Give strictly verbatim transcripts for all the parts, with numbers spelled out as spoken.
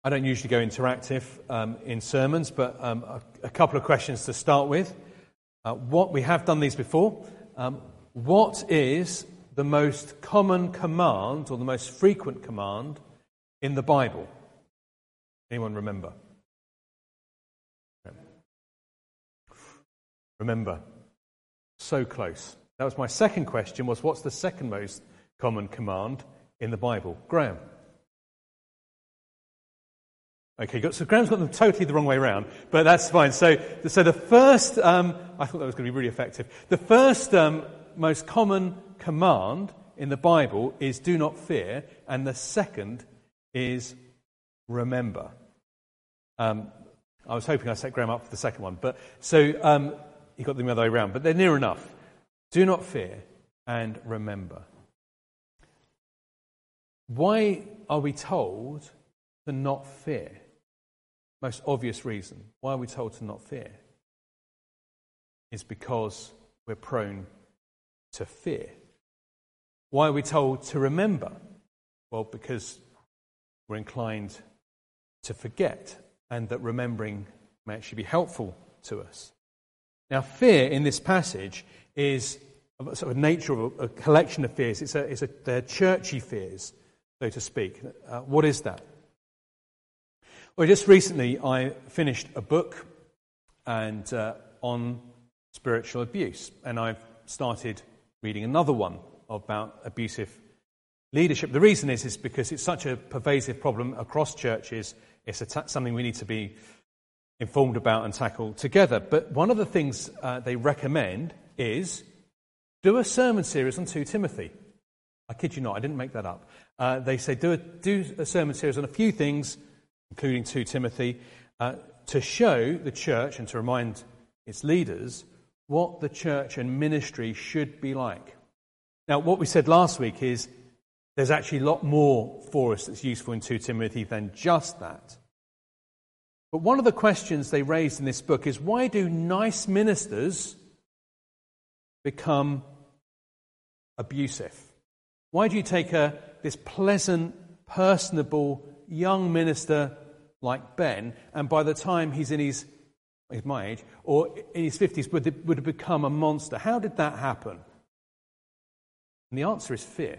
I don't usually go interactive um, in sermons, but um, a, a couple of questions to start with. Uh, what we have done these before. Um, what is the most common command or the most frequent command in the Bible? Anyone remember? Remember. So close. That was my second question, was what's the second most common command in the Bible? Graham. Okay, so Graham's got them totally the wrong way around, but that's fine. So, so the first, um, I thought that was going to be really effective. The first um, most common command in the Bible is do not fear, and the second is remember. Um, I was hoping I set Graham up for the second one, but so um, he got them the other way around, but they're near enough. Do not fear and remember. Why are we told to not fear? Most obvious reason why are we told to not fear is because we're prone to fear. Why are we told to remember? Well, because we're inclined to forget, and that remembering may actually be helpful to us. Now, fear in this passage is a sort of nature of a, a collection of fears. It's a, it's a, they're churchy fears, so to speak. Uh, what is that? Well, just recently I finished a book and uh, on spiritual abuse, and I've started reading another one about abusive leadership. The reason is is because it's such a pervasive problem across churches. It's a ta- something we need to be informed about and tackle together. But one of the things uh, they recommend is do a sermon series on Second Timothy. I kid you not, I didn't make that up. Uh, they say do a, do a sermon series on a few things, including Second Timothy, uh, to show the church and to remind its leaders what the church and ministry should be like. Now, what we said last week is there's actually a lot more for us that's useful in Second Timothy than just that. But one of the questions they raised in this book is, why do nice ministers become abusive? Why do you take a this pleasant, personable young minister like Ben, and by the time he's in his, he's my age, or in his fifties, would, would have become a monster? How did that happen? And the answer is fear.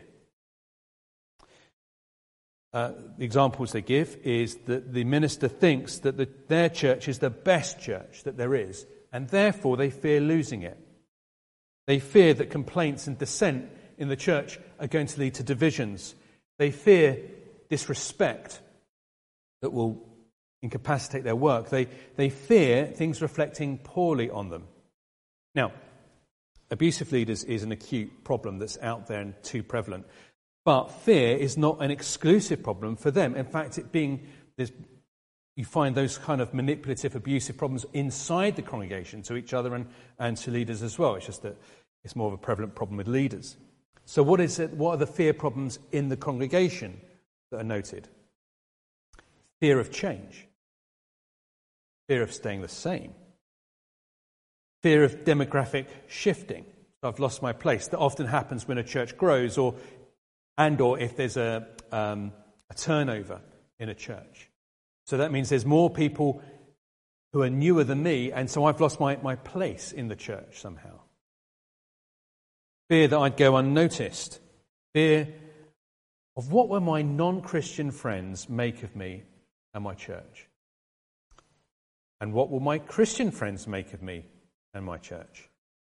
Uh, the examples they give is that the minister thinks that the, their church is the best church that there is, and therefore they fear losing it. They fear that complaints and dissent in the church are going to lead to divisions. They fear disrespect that will incapacitate their work. They, they fear things reflecting poorly on them. Now, abusive leaders is an acute problem that's out there and too prevalent. But fear is not an exclusive problem for them. In fact, it being there's, you find those kind of manipulative, abusive problems inside the congregation to each other and, and to leaders as well. It's just that it's more of a prevalent problem with leaders. So what is it? What are the fear problems in the congregation that are noted? Fear of change. Fear of staying the same. Fear of demographic shifting. I've lost my place. That often happens when a church grows, or and or if there's a, um, a turnover in a church. So that means there's more people who are newer than me, and so I've lost my, my place in the church somehow. Fear that I'd go unnoticed. Fear of what will my non-Christian friends make of me and my church? And what will my Christian friends make of me and my church?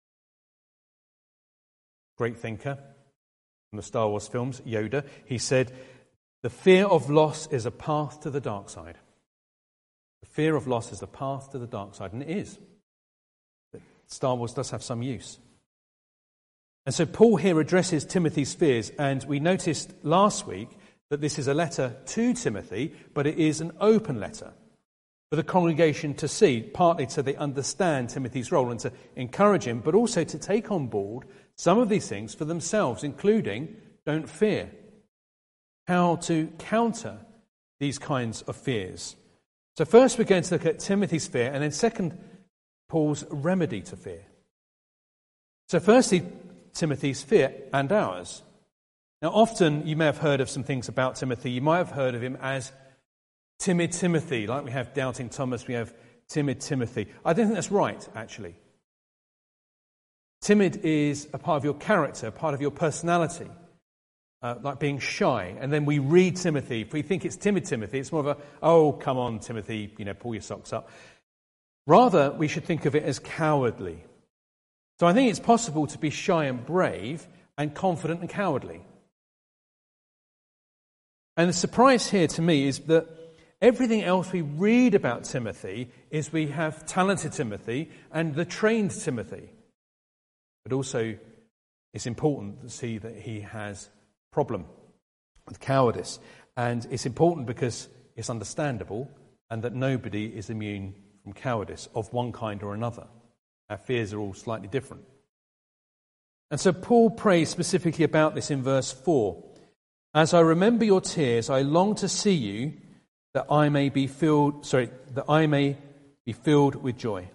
Great thinker from the Star Wars films, Yoda, he said, the fear of loss is a path to the dark side. The fear of loss is a path to the dark side, and it is. Star Wars does have some use. And so Paul here addresses Timothy's fears, and we noticed last week that this is a letter to Timothy, but it is an open letter for the congregation to see, partly so they understand Timothy's role and to encourage him, but also to take on board some of these things for themselves, including don't fear. How to counter these kinds of fears. So first we're going to look at Timothy's fear, and then second, Paul's remedy to fear. So firstly, Timothy's fear and ours. Now often you may have heard of some things about Timothy. You might have heard of him as timid Timothy. Like we have doubting Thomas, we have timid Timothy. I don't think that's right, actually. Timid is a part of your character, a part of your personality, uh, like being shy. And then we read Timothy. If we think it's timid Timothy, it's more of a, oh, come on, Timothy, you know, pull your socks up. Rather, we should think of it as cowardly. So I think it's possible to be shy and brave and confident and cowardly. And the surprise here to me is that everything else we read about Timothy is we have talented Timothy and the trained Timothy. But also it's important to see that he has a problem with cowardice. And it's important because it's understandable and that nobody is immune from cowardice of one kind or another. Our fears are all slightly different. And so Paul prays specifically about this in verse four. As I remember your tears, I long to see you, that I may be filled, sorry, that I may be filled with joy.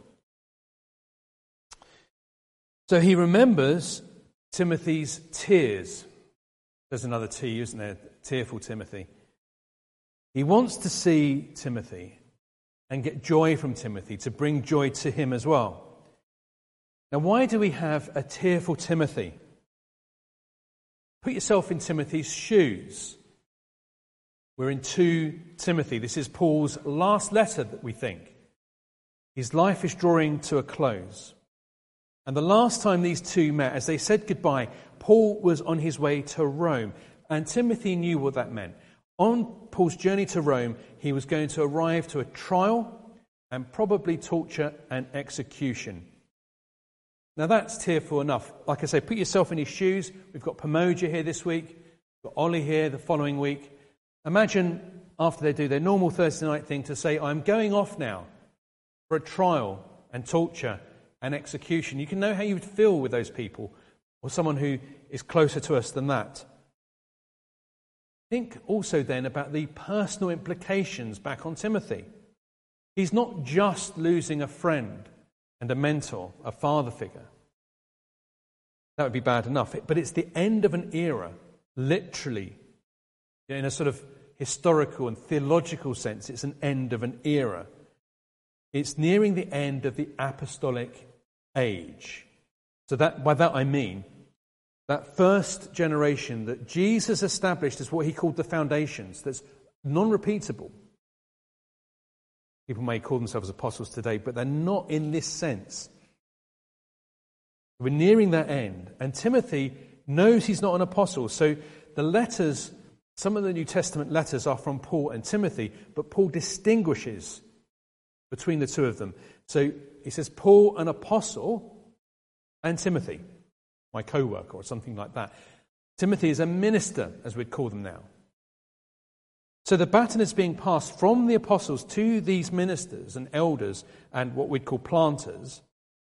So he remembers Timothy's tears. There's another T, isn't there? Tearful Timothy. He wants to see Timothy and get joy from Timothy, to bring joy to him as well. Now, why do we have a tearful Timothy? Put yourself in Timothy's shoes. We're in Second Timothy. This is Paul's last letter, that we think. His life is drawing to a close. And the last time these two met, as they said goodbye, Paul was on his way to Rome. And Timothy knew what that meant. On Paul's journey to Rome, he was going to arrive to a trial and probably torture and execution. Now that's tearful enough. Like I say, put yourself in his shoes. We've got Pomoja here this week. We've got Ollie here the following week. Imagine after they do their normal Thursday night thing to say, I'm going off now for a trial and torture and execution. You can know how you would feel with those people, or someone who is closer to us than that. Think also then about the personal implications back on Timothy. He's not just losing a friend and a mentor, a father figure. That would be bad enough. But it's the end of an era, literally, in a sort of historical and theological sense. It's an end of an era. It's nearing the end of the apostolic age. So that by that I mean that first generation that Jesus established as what he called the foundations, that's non-repeatable. People may call themselves apostles today, but they're not in this sense. We're nearing that end. And Timothy knows he's not an apostle. So the letters, some of the New Testament letters are from Paul and Timothy, but Paul distinguishes between the two of them. So he says, Paul, an apostle, and Timothy, my co-worker, or something like that. Timothy is a minister, as we'd call them now. So the baton is being passed from the apostles to these ministers and elders and what we'd call planters.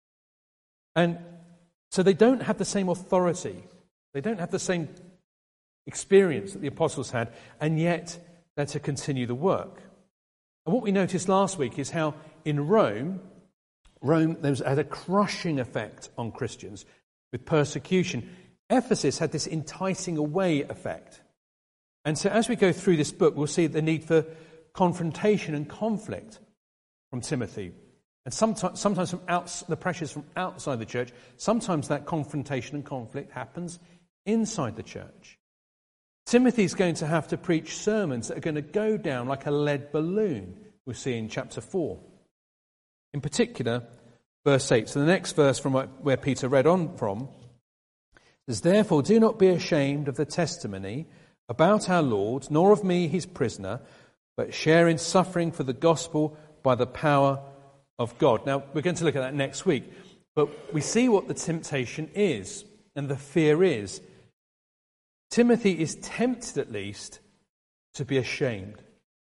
And so they don't have the same authority. They don't have the same experience that the apostles had, and yet they're to continue the work. And what we noticed last week is how in Rome, Rome there was, had a crushing effect on Christians with persecution. Ephesus had this enticing away effect. And so as we go through this book, we'll see the need for confrontation and conflict from Timothy. And sometimes, sometimes from outs, the pressures from outside the church. Sometimes that confrontation and conflict happens inside the church. Timothy's going to have to preach sermons that are going to go down like a lead balloon, we'll see in chapter four. In particular, verse eight. So the next verse from where Peter read on from says, Therefore do not be ashamed of the testimony about our Lord, nor of me his prisoner, but share in suffering for the gospel by the power of God. Now, we're going to look at that next week, but we see what the temptation is and the fear is. Timothy is tempted, at least, to be ashamed.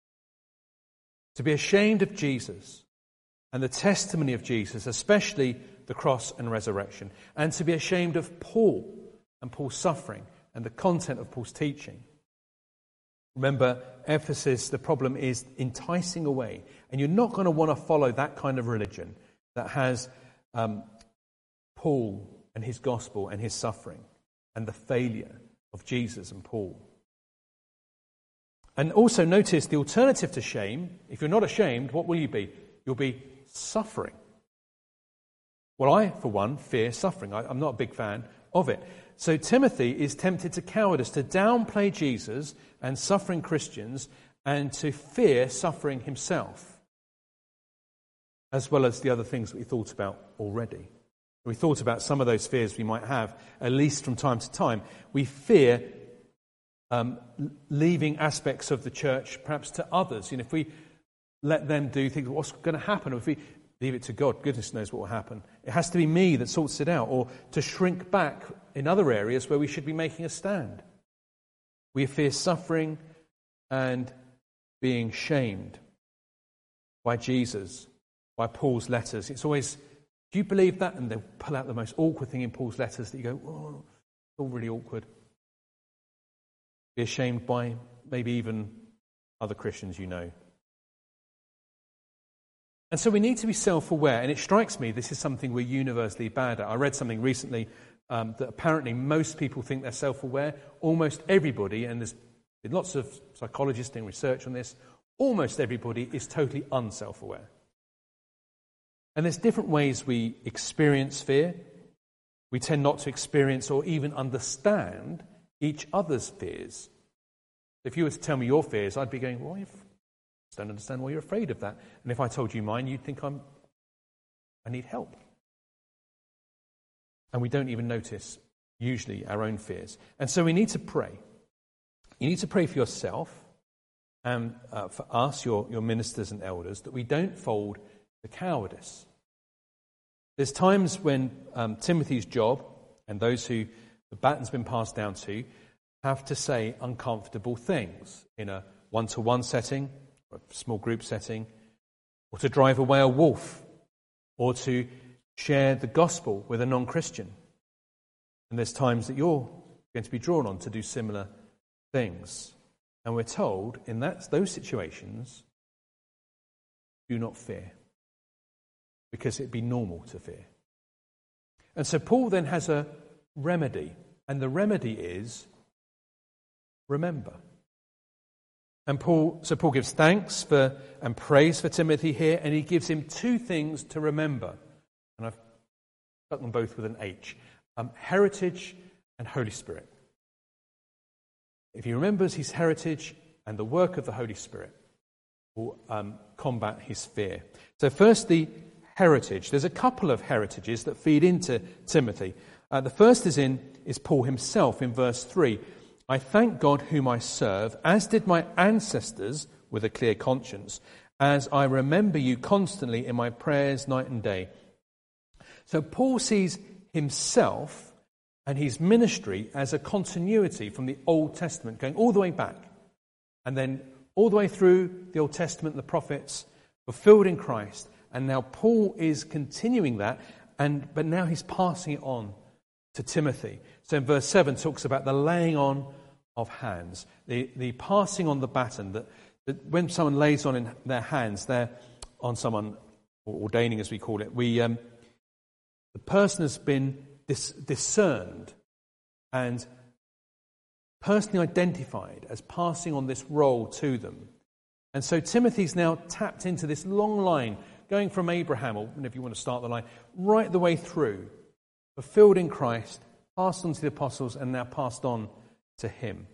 To be ashamed of Jesus and the testimony of Jesus, especially the cross and resurrection, and to be ashamed of Paul and Paul's suffering and the content of Paul's teaching. Remember, Ephesus, the problem is enticing away. And you're not going to want to follow that kind of religion that has um, Paul and his gospel and his suffering and the failure of Jesus and Paul. And also notice the alternative to shame. If you're not ashamed, what will you be? You'll be suffering. Well, I, for one, fear suffering. I, I'm not a big fan of it. So Timothy is tempted to cowardice, to downplay Jesus and suffering Christians, and to fear suffering himself, as well as the other things that we thought about already. We thought about some of those fears we might have, at least from time to time. We fear um, leaving aspects of the church perhaps to others. You know, if we let them do things, what's going to happen? Or if we leave it to God, goodness knows what will happen. It has to be me that sorts it out, or to shrink back in other areas where we should be making a stand. We fear suffering and being shamed by Jesus, by Paul's letters. It's always, do you believe that? And they'll pull out the most awkward thing in Paul's letters that you go, oh, it's all really awkward. Be ashamed by maybe even other Christians you know. And so we need to be self-aware, and it strikes me this is something we're universally bad at. I read something recently um, that apparently most people think they're self-aware. Almost everybody, and there's been lots of psychologists doing research on this, almost everybody is totally unself-aware. And there's different ways we experience fear. We tend not to experience or even understand each other's fears. If you were to tell me your fears, I'd be going, well, I don't understand why you're afraid of that. And if I told you mine, you'd think I'm, I need help. And we don't even notice, usually, our own fears. And so we need to pray. You need to pray for yourself and uh, for us, your, your ministers and elders, that we don't fold to cowardice. There's times when um, Timothy's job, and those who the baton's been passed down to, have to say uncomfortable things in a one-to-one setting, or a small group setting, or to drive away a wolf, or to share the gospel with a non-Christian. And there's times that you're going to be drawn on to do similar things. And we're told in that, those situations, do not fear, because it'd be normal to fear. And so Paul then has a remedy, and the remedy is remember. And Paul, so Paul gives thanks for and praise for Timothy here, and he gives him two things to remember. And I've got them both with an H. Um, heritage and Holy Spirit. If he remembers his heritage and the work of the Holy Spirit, will um, combat his fear. So first, the heritage. There's a couple of heritages that feed into Timothy. Uh, the first is in is Paul himself in verse three. I thank God whom I serve, as did my ancestors with a clear conscience, as I remember you constantly in my prayers night and day. So Paul sees himself and his ministry as a continuity from the Old Testament, going all the way back, and then all the way through the Old Testament, the prophets, fulfilled in Christ. And now Paul is continuing that, and but now he's passing it on to Timothy. So in verse seven talks about the laying on of hands, the, the passing on the baton, that, that when someone lays on in their hands, they're on someone, or ordaining as we call it, we um, the person has been dis- discerned and personally identified as passing on this role to them. And so Timothy's now tapped into this long line, going from Abraham, or if you want to start the line, right the way through, fulfilled in Christ, passed on to the apostles, and now passed on to him.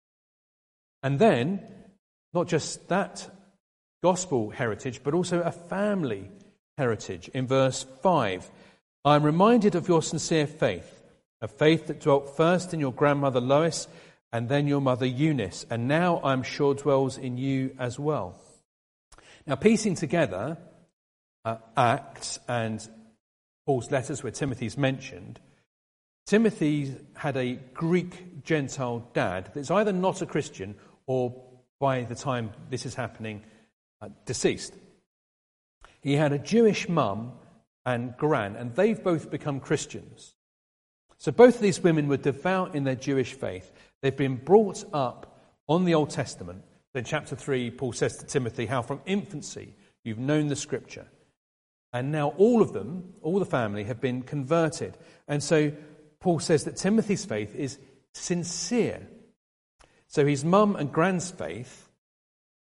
And then, not just that gospel heritage, but also a family heritage. In verse five, I am reminded of your sincere faith, a faith that dwelt first in your grandmother Lois, and then your mother Eunice, and now I am sure dwells in you as well. Now, piecing together uh, Acts and Paul's letters where Timothy's mentioned, Timothy had a Greek Gentile dad that's either not a Christian or, by the time this is happening, uh, deceased. He had a Jewish mum and gran, and they've both become Christians. So both of these women were devout in their Jewish faith. They've been brought up on the Old Testament. In chapter three, Paul says to Timothy how from infancy you've known the Scripture. And now all of them, all the family, have been converted. And so Paul says that Timothy's faith is sincere. So his mum and gran's faith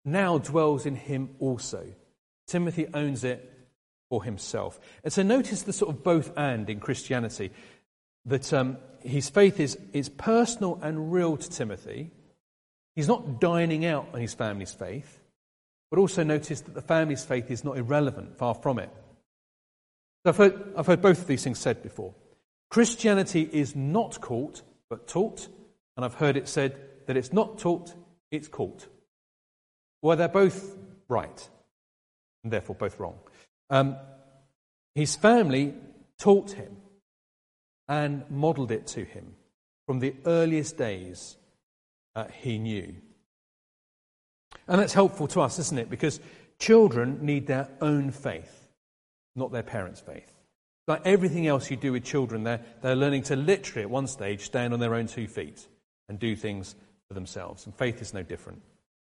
now dwells in him also. Timothy owns it for himself. And so notice the sort of both and in Christianity, that um, his faith is, is personal and real to Timothy. He's not dining out on his family's faith, but also notice that the family's faith is not irrelevant, far from it. So I've heard, I've heard both of these things said before. Christianity is not caught, but taught, and I've heard it said that it's not taught, it's caught. Well, they're both right, and therefore both wrong. Um, his family taught him and modelled it to him from the earliest days uh, he knew. And that's helpful to us, isn't it? Because children need their own faith, not their parents' faith. Like everything else you do with children, they're, they're learning to literally, at one stage, stand on their own two feet and do things for themselves. And faith is no different.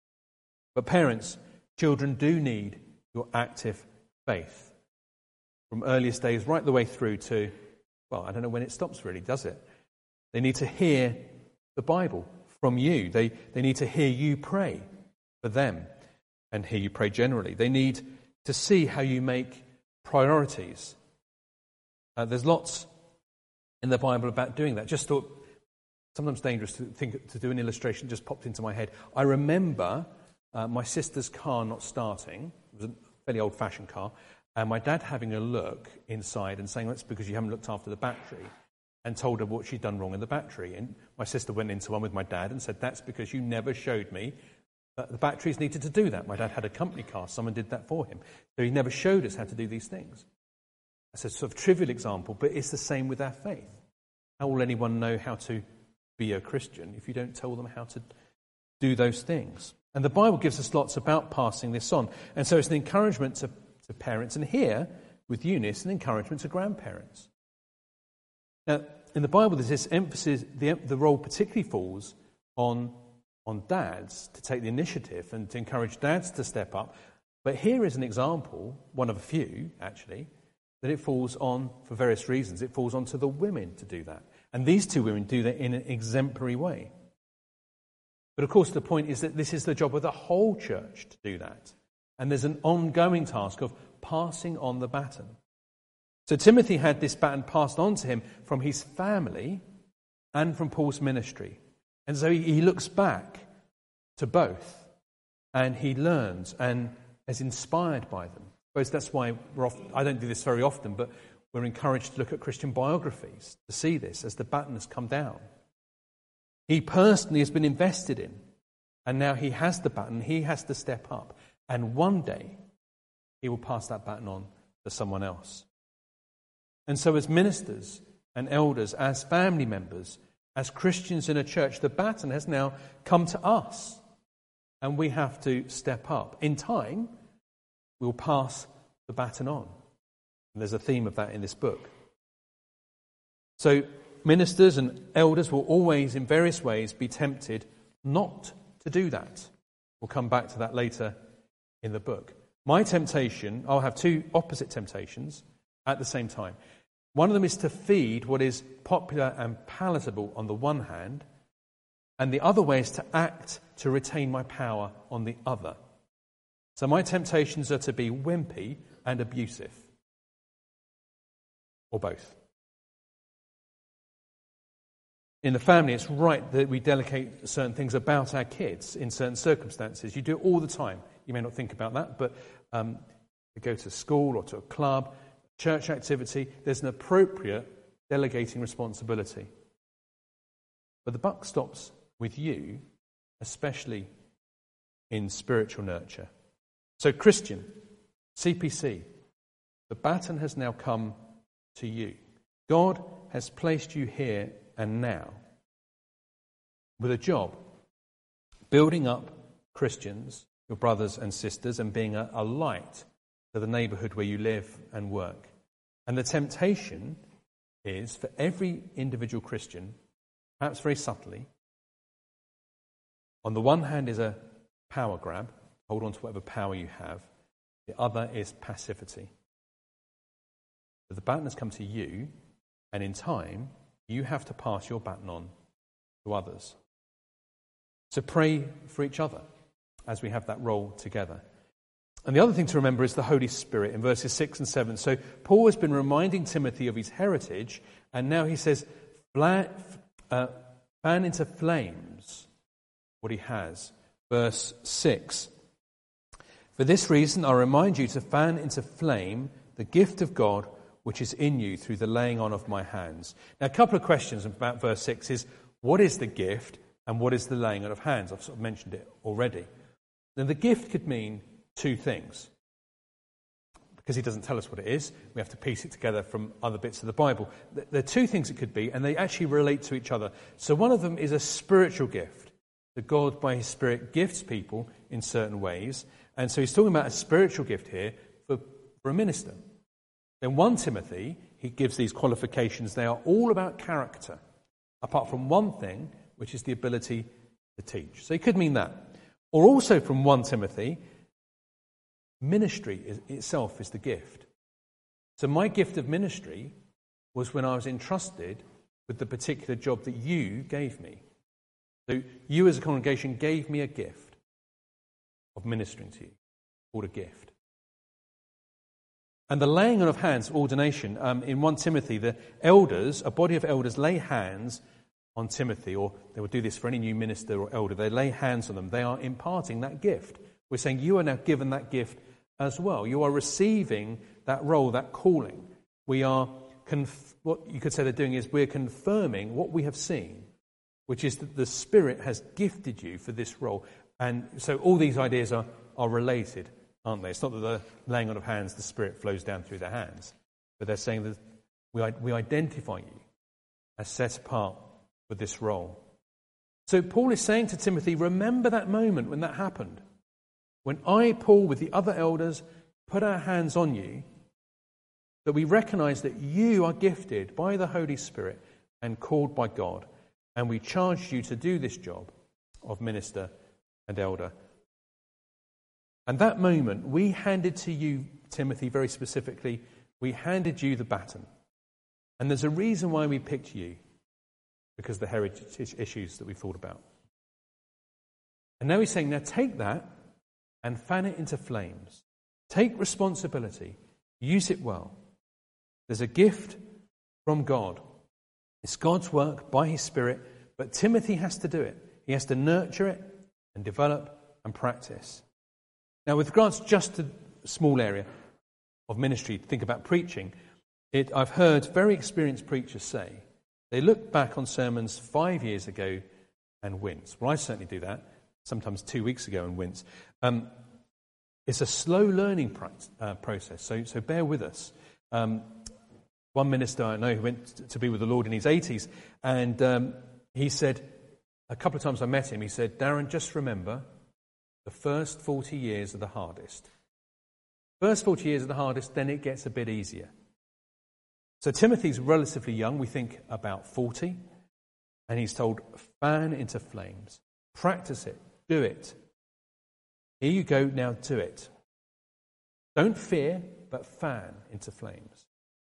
But parents, children do need your active faith. From earliest days right the way through to, well, I don't know when it stops really, does it? They need to hear the Bible from you. They, they need to hear you pray for them and hear you pray generally. They need to see how you make priorities. Uh, there's lots in the Bible about doing that. Just thought, sometimes dangerous to think to do an illustration, just popped into my head. I remember uh, my sister's car not starting. It was a fairly old-fashioned car. And my dad having a look inside and saying, that's because you haven't looked after the battery, and told her what she'd done wrong in the battery. And my sister went into one with my dad and said, that's because you never showed me that the batteries needed to do that. My dad had a company car. Someone did that for him. So he never showed us how to do these things. That's a sort of trivial example, but it's the same with our faith. How will anyone know how to be a Christian if you don't tell them how to do those things? And the Bible gives us lots about passing this on. And so it's an encouragement to, to parents, and here, with Eunice, an encouragement to grandparents. Now, in the Bible, there's this emphasis, the, the role particularly falls on, on dads to take the initiative and to encourage dads to step up. But here is an example, one of a few, actually, that it falls on, for various reasons, it falls on to the women to do that. And these two women do that in an exemplary way. But of course the point is that this is the job of the whole church to do that. And there's an ongoing task of passing on the baton. So Timothy had this baton passed on to him from his family and from Paul's ministry. And so he, he looks back to both, and he learns and is inspired by them. I suppose that's why we're often, I don't do this very often, but we're encouraged to look at Christian biographies to see this as the baton has come down. He personally has been invested in, and now he has the baton, he has to step up, and one day he will pass that baton on to someone else. And so as ministers and elders, as family members, as Christians in a church, the baton has now come to us, and we have to step up. In time, we'll pass the baton on. And there's a theme of that in this book. So ministers and elders will always, in various ways, be tempted not to do that. We'll come back to that later in the book. My temptation, I'll have two opposite temptations at the same time. One of them is to feed what is popular and palatable on the one hand, and the other way is to act to retain my power on the other. So my temptations are to be wimpy and abusive, or both. In the family, it's right that we delegate certain things about our kids in certain circumstances. You do it all the time. You may not think about that, but um, you go to school or to a club, church activity, there's an appropriate delegating responsibility. But the buck stops with you, especially in spiritual nurture. So Christian, C P C, the baton has now come to you. God has placed you here and now with a job, building up Christians, your brothers and sisters, and being a, a light to the neighbourhood where you live and work. And the temptation is for every individual Christian, perhaps very subtly, on the one hand is a power grab, hold on to whatever power you have. The other is passivity. But the baton has come to you, and in time, you have to pass your baton on to others. So pray for each other. as we have that role together. And the other thing to remember is the Holy Spirit in verses six and seven. So Paul has been reminding Timothy of his heritage, and now he says, fan into flames what he has. Verse six. For this reason I remind you to fan into flame the gift of God which is in you through the laying on of my hands. Now a couple of questions about verse six is, what is the gift and what is the laying on of hands? I've sort of mentioned it already. Now the gift could mean two things. Because he doesn't tell us what it is, we have to piece it together from other bits of the Bible. There are two things it could be, and they actually relate to each other. So one of them is a spiritual gift, that God, by his Spirit, gifts people in certain ways. And so he's talking about a spiritual gift here for, for a minister. In First Timothy, he gives these qualifications. They are all about character, apart from one thing, which is the ability to teach. So it could mean that. Or also from First Timothy, ministry is, itself is the gift. So my gift of ministry was when I was entrusted with the particular job that you gave me. So you as a congregation gave me a gift of ministering to you, called a gift. And the laying on of hands, ordination, um, in First Timothy, the elders, a body of elders lay hands on Timothy, or they will do this for any new minister or elder. They lay hands on them. They are imparting that gift. We're saying you are now given that gift as well. You are receiving that role, that calling. We are, conf- what you could say they're doing is we're confirming what we have seen, which is that the Spirit has gifted you for this role. And so all these ideas are, are related, aren't they? It's not that the laying on of hands, the Spirit flows down through their hands, but they're saying that we, we identify you as set apart for this role. So Paul is saying to Timothy, remember that moment when that happened. When I, Paul, with the other elders, put our hands on you, that we recognize that you are gifted by the Holy Spirit and called by God, and we charged you to do this job of minister and elder. And that moment, we handed to you, Timothy, very specifically, we handed you the baton. And there's a reason why we picked you, because of the heritage issues that we've thought about. And now he's saying, now take that and fan it into flames. Take responsibility. Use it well. There's a gift from God. It's God's work by his Spirit, but Timothy has to do it. He has to nurture it and develop and practice. Now, with regards just to a small area of ministry, think about preaching, it, I've heard very experienced preachers say, they look back on sermons five years ago and wince. Well, I certainly do that, sometimes two weeks ago and wince. Um, it's a slow learning pra- uh, process, so, so bear with us. Um, one minister I know who went to be with the Lord in his eighties, and um, he said, a couple of times I met him, he said, Darren, just remember, the first forty years are the hardest. First forty years are the hardest, then it gets a bit easier. So Timothy's relatively young, we think about forty, and he's told, fan into flames. Practice it. Do it. Here you go, now do it. Don't fear, but fan into flames.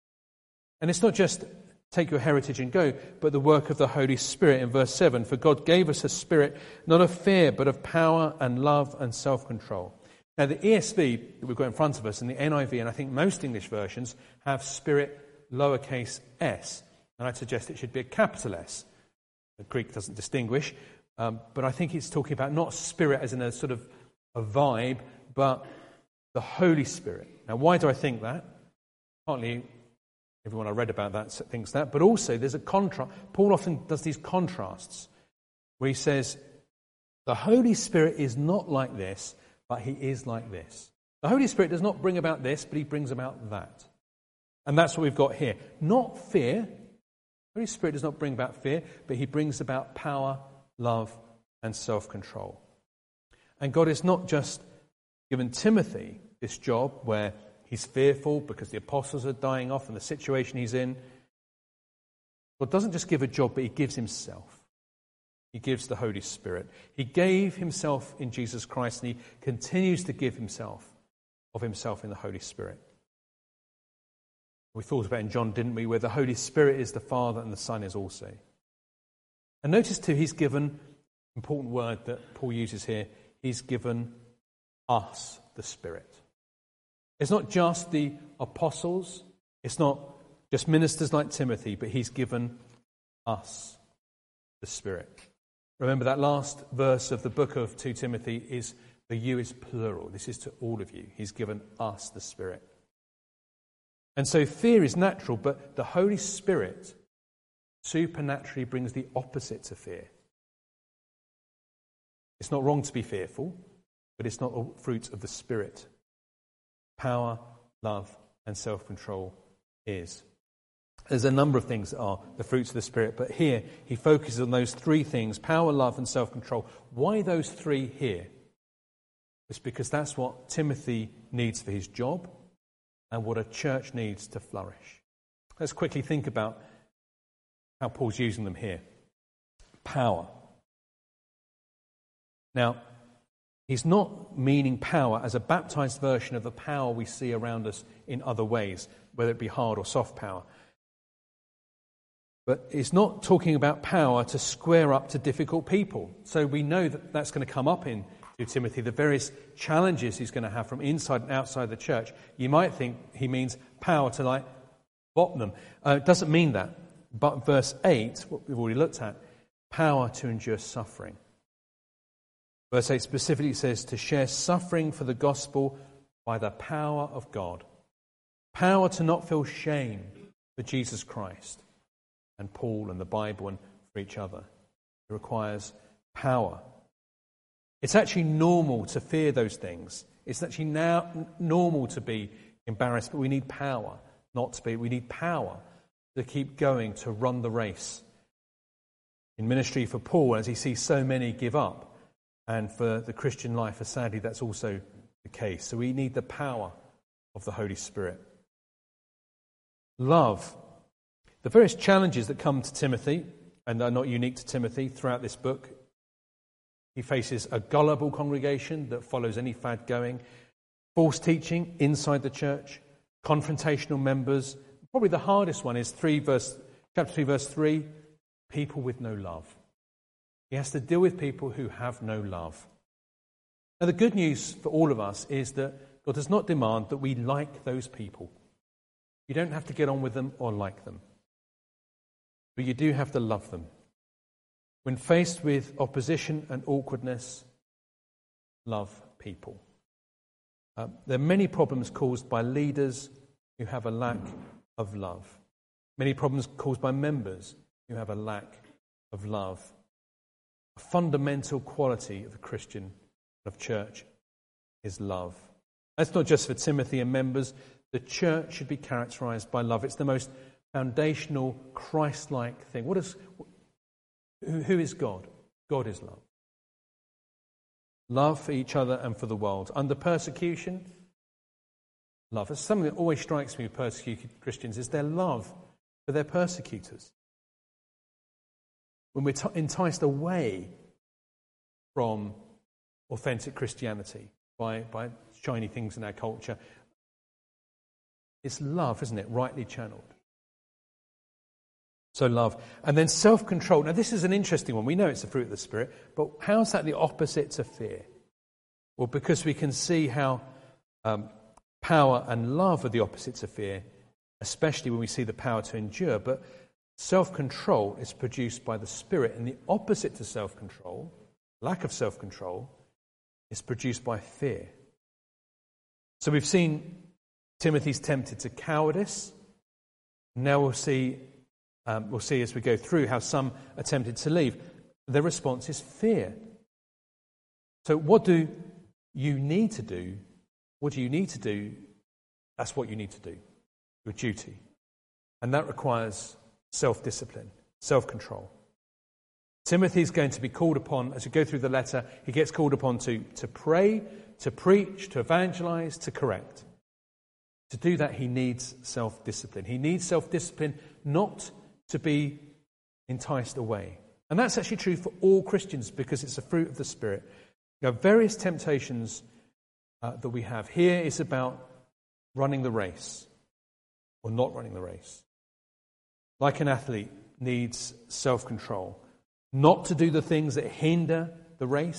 And it's not just take your heritage and go, but the work of the Holy Spirit in verse seven. For God gave us a spirit, not of fear, but of power and love and self-control. Now the E S V that we've got in front of us and the N I V, and I think most English versions, have spirit lowercase s. And I'd suggest it should be a capital S. The Greek doesn't distinguish, um, but I think it's talking about not spirit as in a sort of a vibe, but the Holy Spirit. Now why do I think that? Partly everyone I read about that thinks that, but also there's a contrast. Paul often does these contrasts where he says, the Holy Spirit is not like this, but he is like this. The Holy Spirit does not bring about this, but he brings about that. And that's what we've got here. Not fear. The Holy Spirit does not bring about fear, but he brings about power, love, and self-control. And God has not just given Timothy this job where he's fearful because the apostles are dying off and the situation he's in. God doesn't just give a job, but he gives himself. He gives the Holy Spirit. He gave himself in Jesus Christ, and he continues to give himself of himself in the Holy Spirit. We thought about in John, didn't we, where the Holy Spirit is the Father and the Son is also. And notice too, he's given, important word that Paul uses here, he's given us the Spirit. It's not just the apostles, it's not just ministers like Timothy, but he's given us the Spirit. Remember that last verse of the book of Second Timothy is the you is plural. This is to all of you. He's given us the Spirit. And so fear is natural, but the Holy Spirit supernaturally brings the opposite to fear. It's not wrong to be fearful, but it's not a fruit of the Spirit. Power, love, and self-control is. There's a number of things that are the fruits of the Spirit, but here he focuses on those three things, power, love, and self-control. Why those three here? It's because that's what Timothy needs for his job and what a church needs to flourish. Let's quickly think about how Paul's using them here. Power. Now, he's not meaning power as a baptized version of the power we see around us in other ways, whether it be hard or soft power. But it's not talking about power to square up to difficult people. So we know that that's going to come up in Timothy, the various challenges he's going to have from inside and outside the church. You might think he means power to like bottom them. Uh, it doesn't mean that. But verse eight, what we've already looked at, power to endure suffering. Verse eight specifically says to share suffering for the gospel by the power of God. Power to not feel shame for Jesus Christ and Paul and the Bible and for each other. It requires power. It's actually normal to fear those things. It's actually now normal to be embarrassed, but we need power not to be. We need power to keep going, to run the race. In ministry for Paul, as he sees so many give up, and for the Christian life, sadly, that's also the case. So we need the power of the Holy Spirit. Love. The various challenges that come to Timothy, and are not unique to Timothy, throughout this book. He faces a gullible congregation that follows any fad going, false teaching inside the church, confrontational members. Probably the hardest one is three verse, chapter three, verse three, people with no love. He has to deal with people who have no love. Now, the good news for all of us is that God does not demand that we like those people. You don't have to get on with them or like them. But you do have to love them. When faced with opposition and awkwardness, love people. Uh, there are many problems caused by leaders who have a lack of love. Many problems caused by members who have a lack of love. A fundamental quality of the Christian, of church, is love. That's not just for Timothy and members. The church should be characterized by love. It's the most foundational, Christ-like thing. What is... Who is God? God is love. Love for each other and for the world. Under persecution, love. That's something that always strikes me with persecuted Christians, is their love for their persecutors. When we're t- enticed away from authentic Christianity by, by shiny things in our culture, it's love, isn't it? Rightly channeled. So love. And then self-control. Now this is an interesting one. We know it's the fruit of the Spirit, but how is that the opposite to fear? Well, because we can see how um, power and love are the opposites of fear, especially when we see the power to endure. But self-control is produced by the Spirit, and the opposite to self-control, lack of self-control, is produced by fear. So we've seen Timothy's tempted to cowardice. Now we'll see Um, we'll see as we go through how some are tempted to leave. Their response is fear. So what do you need to do? What do you need to do? That's what you need to do. Your duty. And that requires self-discipline, self-control. Timothy's going to be called upon, as we go through the letter, he gets called upon to, to pray, to preach, to evangelize, to correct. To do that, he needs self-discipline. He needs self-discipline not to be enticed away. And that's actually true for all Christians because it's a fruit of the Spirit. There are various temptations uh, that we have. Here is about running the race or not running the race. Like an athlete needs self-control. Not to do the things that hinder the race,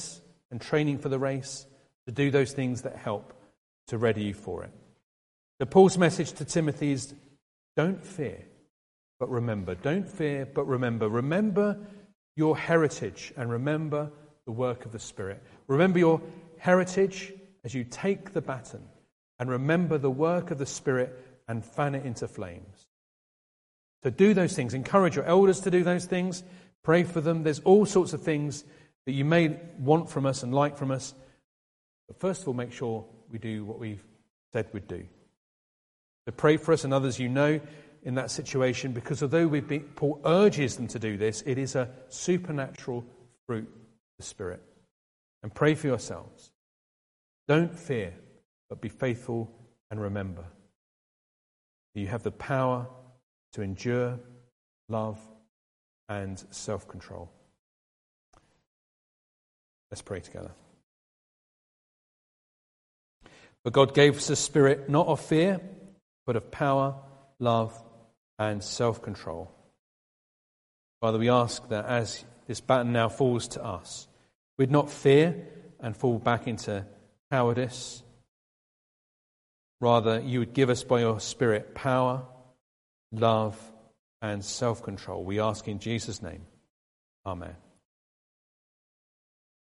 and training for the race, to do those things that help to ready you for it. So Paul's message to Timothy is, don't fear, but remember. Don't fear, but remember. Remember your heritage and remember the work of the Spirit. Remember your heritage as you take the baton, and remember the work of the Spirit and fan it into flames. So do those things. Encourage your elders to do those things. Pray for them. There's all sorts of things that you may want from us and like from us. But first of all, make sure we do what we've said we'd do. So pray for us and others you know in that situation, because although we've been, Paul urges them to do this, it is a supernatural fruit of the Spirit. And pray for yourselves. Don't fear, but be faithful and remember. You have the power to endure, love, and self-control. Let's pray together. But God gave us a spirit not of fear, but of power, love, and self-control. Father, we ask that as this baton now falls to us, we'd not fear and fall back into cowardice. Rather, you would give us by your Spirit power, love, and self-control. We ask in Jesus' name. Amen.